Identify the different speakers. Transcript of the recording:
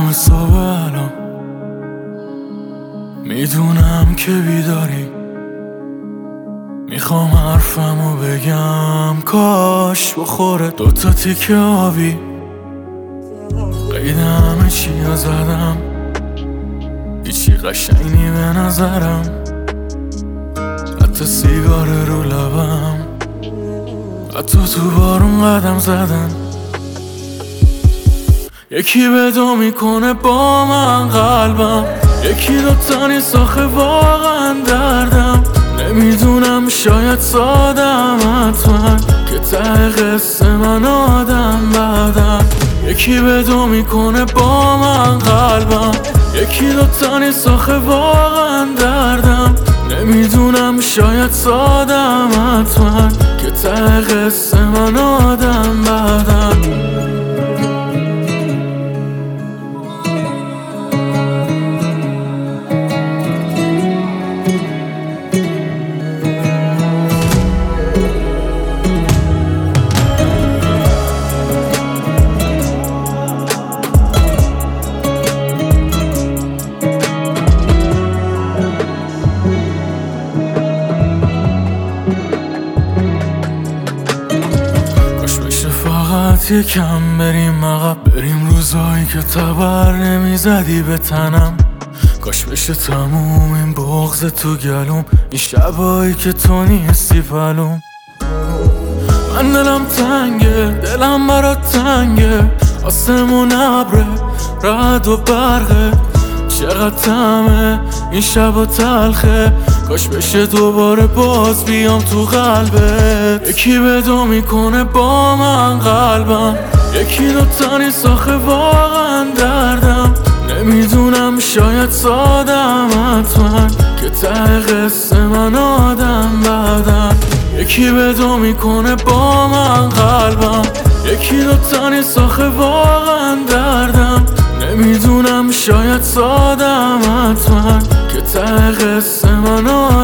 Speaker 1: 9 صبح الان میدونم که بیداری، میخوام حرفمو بگم کاش بخوره 2 تیکه آبی. قید همه چیا زدم، هیچی قشنگی به نظرم، حتی سیگار رو لبم، حتی تو بارون قدم زدن. یکی بدو میکنه با من قلبم، یکی 2 تا نیست آخه واقعا دردم. نمیدونم شاید سادم حتما که ته قصه من آدم بعدم. یکی بدو میکنه با من قلبم، یکی 2 تا نیست آخه واقعا دردم. نمیدونم شاید سادم حتما که ته قصه من آدم بعدم. یکم بریم عقب، بریم روزایی که تبر نمیزدی به تنم. کاش بشه تموم این بغض تو گلوم، این شبایی که تو نیستی پلوم. من دلم تنگه، دلم برات تنگه، آسمون ابره، رعد و برقه. چقدر طعمه این شبا تلخه، کاش بشه دوباره باز بیام تو قلبت. یکی بدو میکنه با من قلبم، یکی 2 تا نیست آخه واقعا دردم. نمیدونم شاید سادم حتما که ته قصه من آدم بعدم. یکی بدو میکنه با من قلبم، یکی 2 تا نیست آخه واقعا دردم. نمیدونم شاید سادم حتما که ته قصه من آدم.